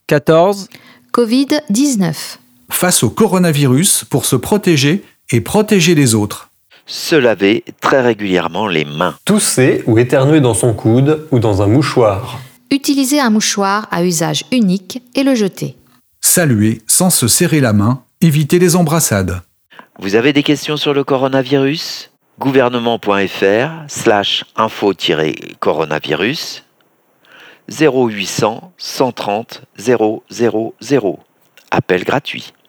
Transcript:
14. Covid-19. Face au coronavirus pour se protéger et protéger les autres. Se laver très régulièrement les mains. Tousser ou éternuer dans son coude ou dans un mouchoir. Utiliser un mouchoir à usage unique et le jeter. Saluer sans se serrer la main, éviter les embrassades. Vous avez des questions sur le coronavirus ? gouvernement.fr/info-coronavirus 0800 130 000. Appel gratuit.